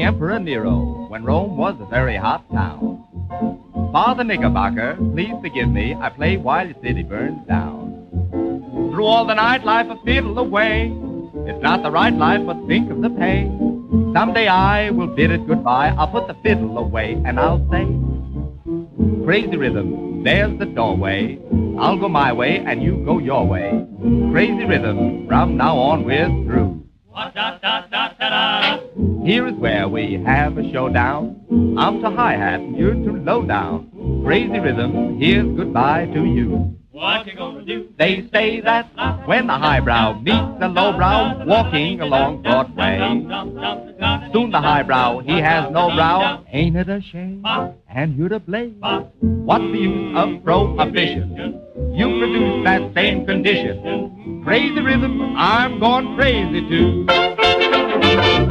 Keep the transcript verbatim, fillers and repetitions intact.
Emperor Nero, when Rome was a very hot town. Father Knickerbocker, please forgive me, I play while your city burns down. Through all the night life a fiddle away, it's not the right life, but think of the pay. Someday I will bid it goodbye, I'll put the fiddle away, and I'll say, crazy rhythm, there's the doorway. I'll go my way, and you go your way. Crazy rhythm, from now on we're through. Here is where we have a showdown. I'm to hi-hat, and you're to low-down. Crazy rhythm, here's goodbye to you. What you gonna do? They say that when the highbrow meets the lowbrow, walking along Broadway, soon the highbrow, he has no brow. Ain't it a shame? And you're to blame. What's the use of prohibition? You produce that same condition. Crazy rhythm, I'm gone crazy too.